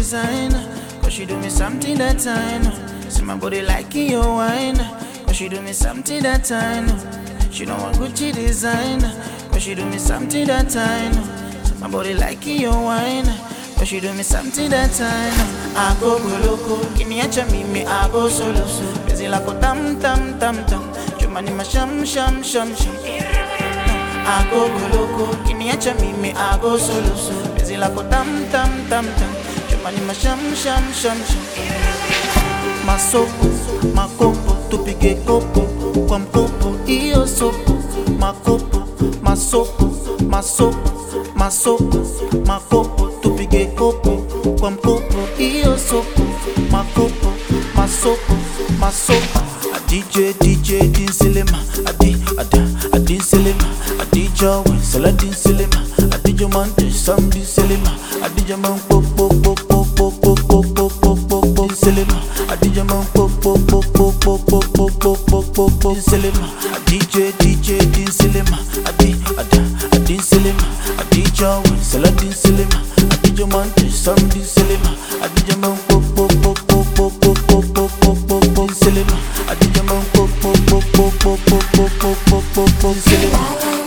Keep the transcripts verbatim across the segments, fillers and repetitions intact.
designer, cause she do me something that I know. See my body like your wine, cause she do me something that I know. She know I'm Gucci designer, cause she do me something that I know. See my body like your wine, cause she do me something that I know. I go go loco, kiniacha mimi I go solo. Busy like a tam tam tam tam, chumani ma sham sham sham sham. I go go loco, kiniacha mimi I go solo. Busy like a tam tam tam tam, chumani ma sham sham sham sham. Masoko, makopo, tupige kopo, kwa mkopo, iyo sopo. Makopo, masoko, masoko, masoko, makopo, tupige kopo, kwa mkopo, iyo sopo. Makopo, masoko, masoko. A D J, D J, din silema. A D, a da, a din silema. A D J, when sala din silema. A D J man, some din silema. A D J man, pop, pop, pop, pop, pop, pop, pop, pop, pop, pop, pop, silema. A D J man, pop, pop, pop, pop, pop, pop, pop, pop, pop, pop, pop, silema. A D J, D J, din silema. A D, a da, a din silema. A D J, when sala din silema. A D J man, some din silema. A D J man, pop, pop, pop, pop, pop, pop, pop, pop, pop, pop, pop, silema. A D J man, pop, pop, pop, pop, pop, pop, pop, pop, pop, pop, pop, silema.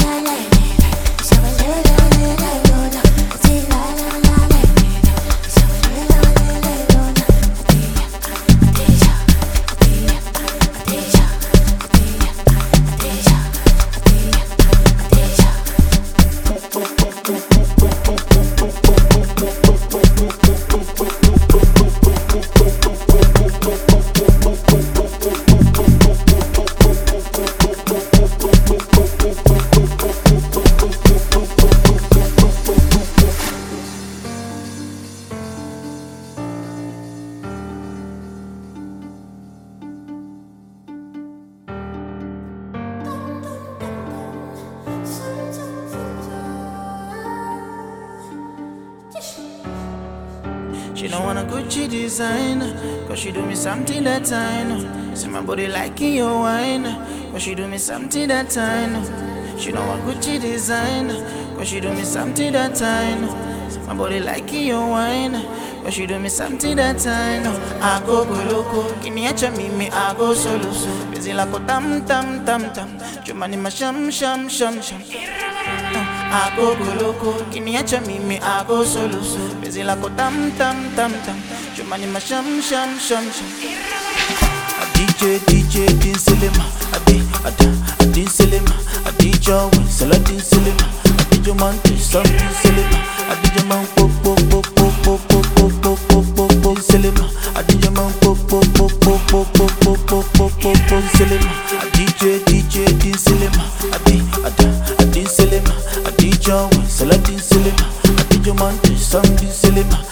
She don't wanna Gucci designer, cause she do me something that I know. See my body like your wine, cause she do me something that I know. She don't want Gucci designer, cause she do me something that I know. See my body like your wine, cause she do me something that I know. I go go loco, kiniacha mimi I go solo. Busy like a tam tam tam tam, chumani ma sham sham sham sham. I go go loco, kiniacha mimi I go solo. Busy like a tam tam tam tam, chumani ma sham sham sham sham. A D J, D J, din silema. A D, a da, a din silema. A D J, when sala din silema. A D J man, some din silema. A D J man, pop, pop, pop, pop, pop, pop, pop, pop, pop, pop, pop, silema. A D J man, pop, pop, pop, pop, pop, pop, pop, pop, pop, pop, pop, silema. A D J, D J, din silema. A D, a da, a din silema. A D J, when sala din silema. A D J man, some din silema.